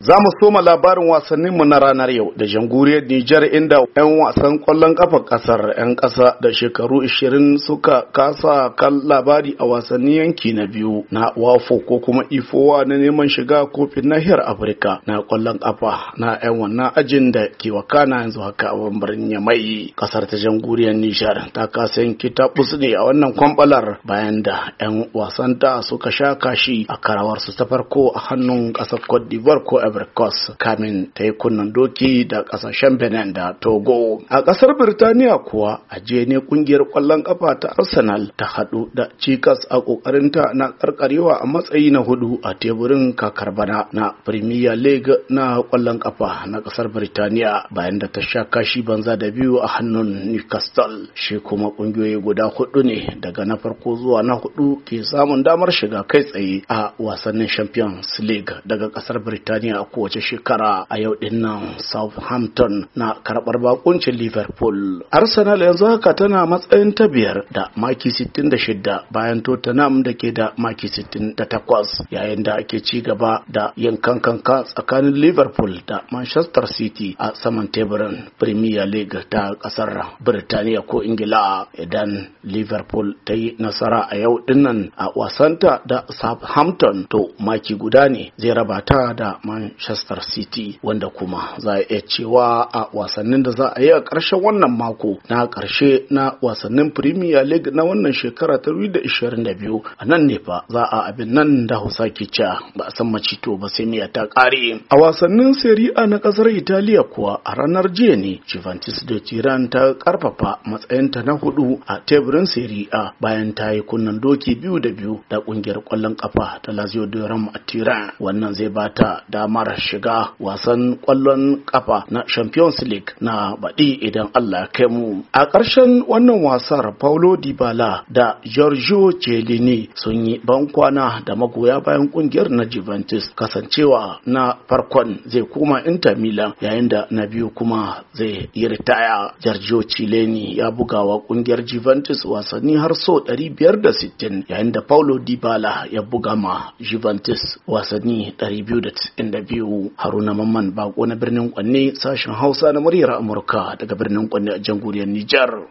Za mu soma labarin wasanninmu na ranar yau da jamhuriyar Nijar inda 'yan wasan ƙwallon ƙafa ƙasar 'yan ƙasa da shekaru 20 suka kasa kan labari a wasannin yanki na biyu na WAFO ko kuma IFOWA na neman shiga kofin nahiyar Afirka na ƙwallon ƙafa na 'yan wannan ajin da ke wakana yanzu haka a birnin Yamai. Ƙasar ta jamhuriyar Nijar ta kasa yin kitabus ne a wannan kwambalar bayan da 'yan wasanta suka sha kashi a karawarsu ta farko a hannun ƙasar Cote d'Ivoire ko Ivory Coast kamin ta yi kunnen doki da kasashen Benin da Togo. A kasar Birtaniya kuwa a jiya ne kungiyar kwallon kafa ta Arsenal ta hadu da cikas a kokarinta na karkarewa a matsayi na 4 a teburin kakar bana na Premier League na kwallon kafa na kasar Birtaniya bayan da ta sha kashi banza da biyu a hannun Newcastle. Shi kuma kungiyoyi guda 4 ne daga na farko zuwa na 4 ke samun damar shiga kai tsaye a wasannin Champions League daga kasar Birtaniya a kowace shekara. A yau din nan Southampton na karbar bakuncin Liverpool. Arsenal yanzu haka tana matsayin ta 5 da maki 66 bayan Tottenham da ke da maki 68 yayin da ake ci gaba da yin kankanka tsakanin Liverpool da Manchester City a saman teburin Premier League ta kasar Birtaniya ko Ingila. Idan Liverpool ta yi nasara a yau din nan a wasanta da Southampton to maki guda ne zai raba ta da Manchester City, wanda kuma za a iya cewa a wasannin da za a yi a ƙarshen wannan mako na ƙarshe na wasannin Premier League na wannan shekara ta 2022 a nan ne fa za a abin nan da Hausa ke cewa ba a san macito ba sai miya ta ƙare. A wasannin Serie A na ƙasar Italiya kuwa a ranar jiya ne Juventus da Turin ta karfafa matsayinta na 4 a teburin Serie A bayan ta yi kunnen doki 2-2 da ƙungiyar ƙwallon ƙafa ta Lazio de Roma a Turin. Wannan zai bata damar shiga wasan ƙwallon kafa na Champions League na baɗi idan Allah kai mu. A ƙarshen wannan wasar Paulo Dybala da Giorgio Chiellini sun yi bankwana da magoya bayan ƙungiyar na Juventus, kasancewa na farkon zai koma Inter Milan yayin da na biyu kuma zai yi ritaya. Giorgio Chiellini ya buga wa ƙungiyar Juventus wasanni har so 560 yayin da Paulo Dybala ya buga ma Juventus wasanni 292. Haruna Mamman Bako na birnin Kwanne, sashen Hausa na muryar Amurka daga birnin Kwanne a jamhuriyar Nijar.